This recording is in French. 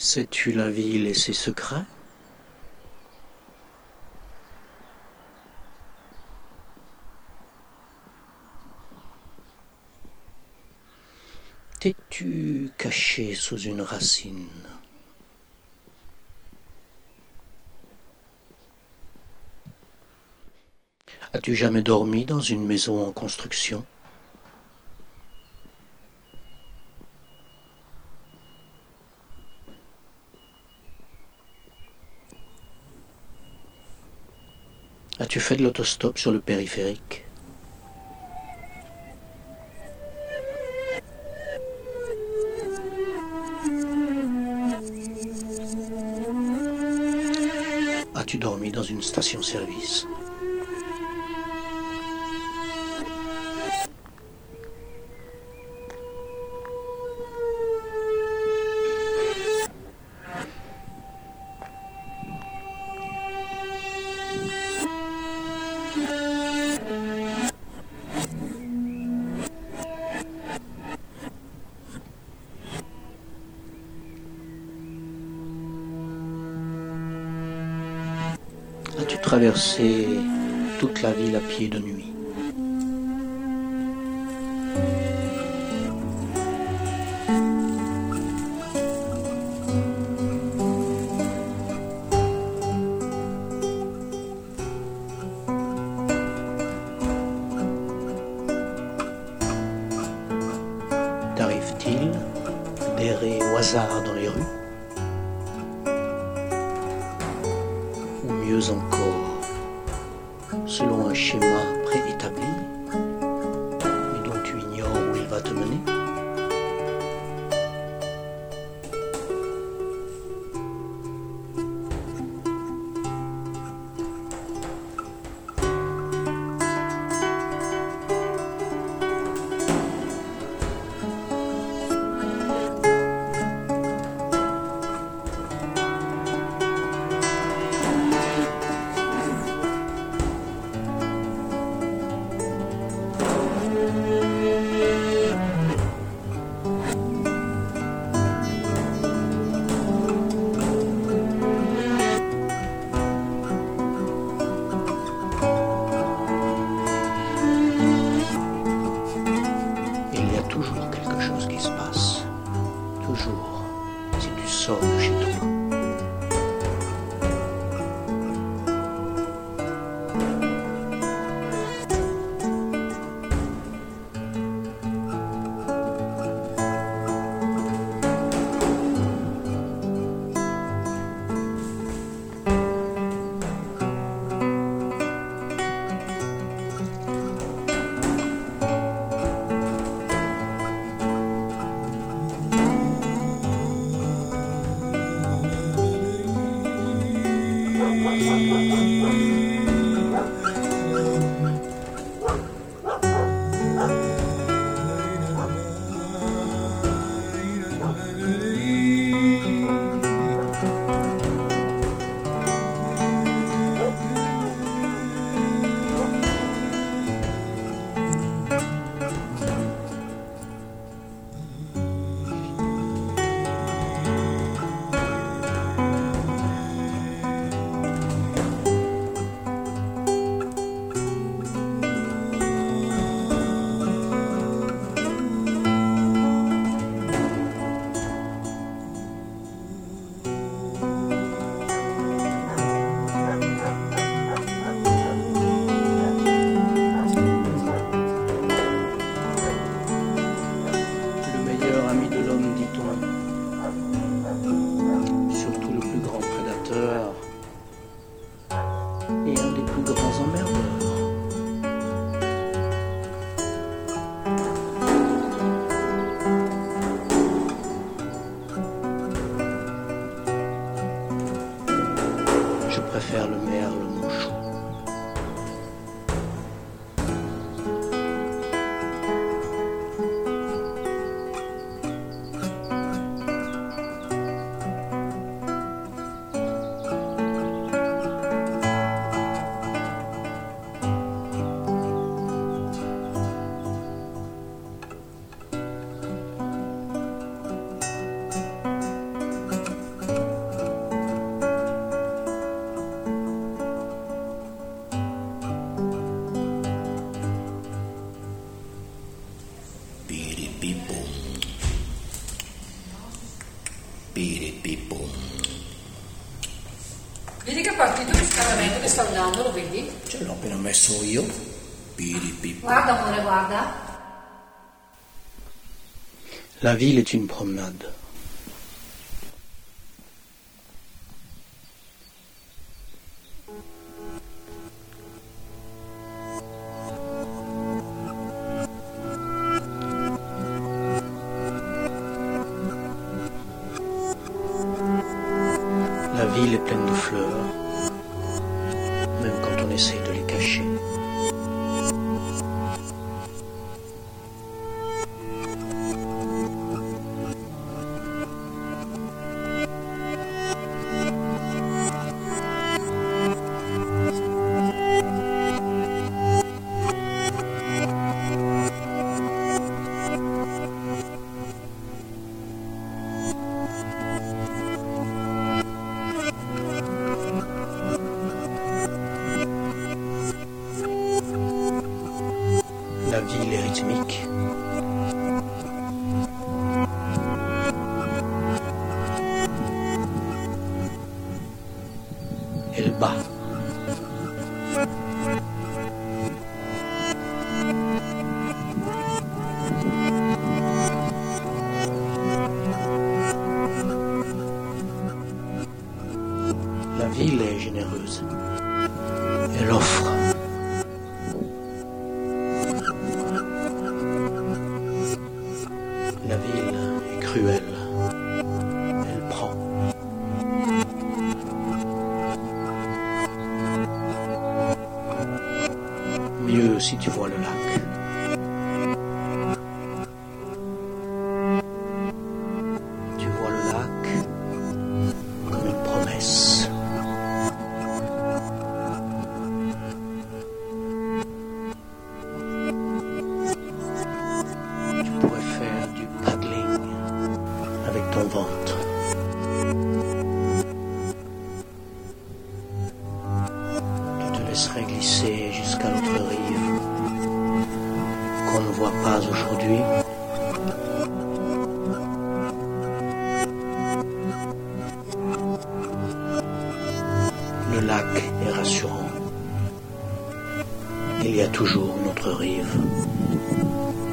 Sais-tu la ville et ses secrets? T'es-tu caché sous une racine? As-tu jamais dormi dans une maison en construction? As-tu fait de l'autostop sur le périphérique? As-tu dormi dans une station-service? As-tu traversé toute la ville à pied de nuit? T'arrive-t-il d'errer au hasard dans les rues? Ou mieux encore, selon un schéma préétabli, mais dont tu ignores où il va te mener? Il y a toujours quelque chose qui se passe. Toujours, si tu sors de chez toi. Le meilleur ami de l'homme, dit-on, surtout le plus grand prédateur et un des plus grands emmerdeurs. Je préfère le merle mouchou. Vedi che partito di scaldamento che sta andando, lo vedi? Ce l'ho appena messo io. Piripip. Guarda amore, guarda. La ville est une promenade. La ville est pleine de fleurs, même quand on essaye de les cacher. La ville est rythmique. Elle bat. La ville est généreuse. Elle offre. La ville est cruelle. Elle prend. Mieux si tu vois le lac. Tu vois le lac comme une promesse. Tu pourrais faire du paddling avec ton ventre. Tu te laisserais glisser jusqu'à l'autre rive qu'on ne voit pas aujourd'hui. Le lac est rassurant. Il y a toujours une autre rive.